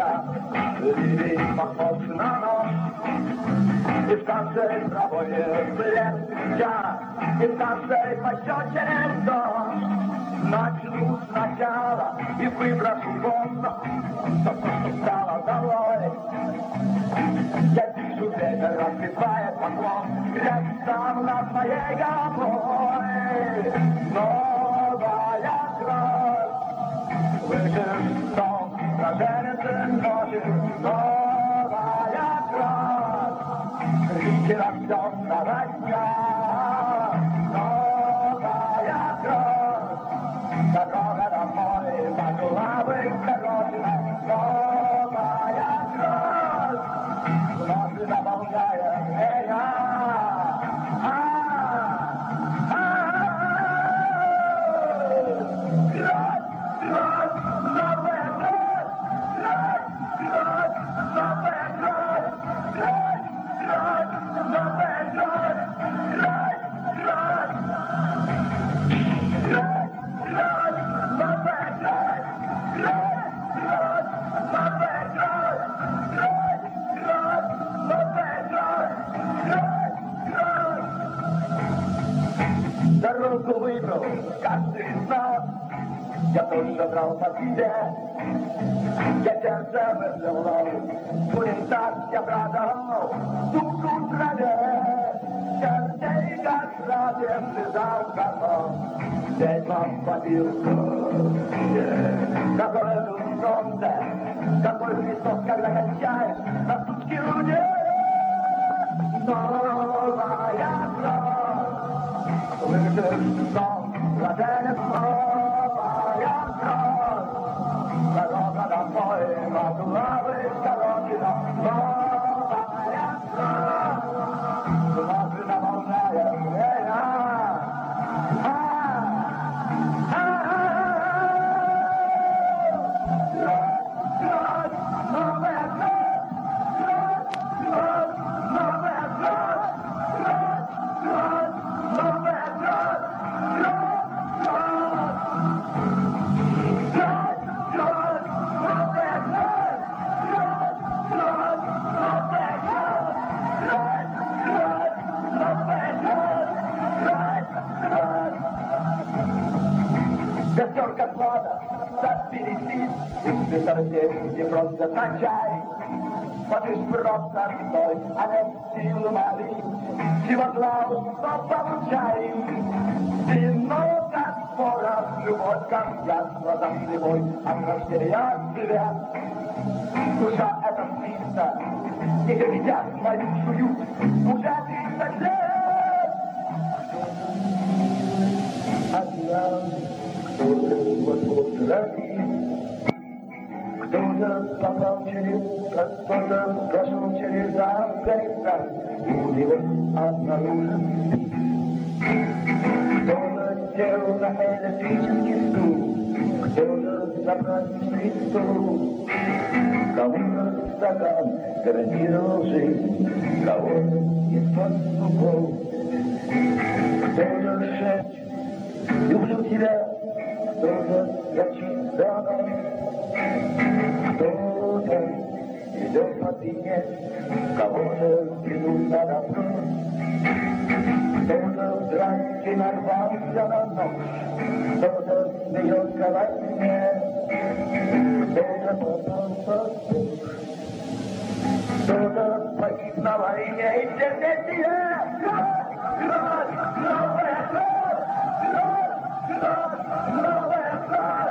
моя, лилий похож на нож. И в каждой траве след свеча, и в каждой пощечине дождь. Начну сначала и выброшу воздух, то, что стало долой. Я вижу, ветер рассыпает поклон, глядь там над моей головой. Новая кровь, слышишь стон, роженец ночи. Новая кровь, крики рожденного дня. Новая кровь, дорога домой, могла быть короче. Новая кровь, вновь наполняет меня. Дорогу выбрал каждый из нас, я тоже брал по себе. Я сердце выплевал, унитаз я продал, душу траве. Сердечко сразу связал картон, ведьмам побил. Какое тут солнце, какой Христос, когда кончает на сутки людей. Новая кровь, слышишь сон, роженец, новая кровь. Дорога домой могла быть короче, но новая кровь вновь наполняет меня. Костерка клада, сад пересит, и ты просто кончай. Смотришь просто стой, а не силу молить, чего зла, что получай. Вино, как спора, любовь, как яд, глазам зимой, а рождения живят. Душа — это птица, и едят мою чую уже 30 лет. Кто-то попал через, кто-то прошел через Афганистан, и у него обнаружен. Кто-то сел на электрический стул, кто-то за праздничный стол. Кому-то стакан гарантировал жизнь, кого-то из-под зубов. Кто-то шепчет: люблю тебя, кто-то зачит домой. Кто-то идет по спине, кого-то ведут на добро. Кто-то здрасте нарвался на нож, кто-то смеется во сне, кто-то попал под душ, кто-то погиб на войне и терпение. Кровь, кровь, новая кровь, кровь, кровь, новая кровь.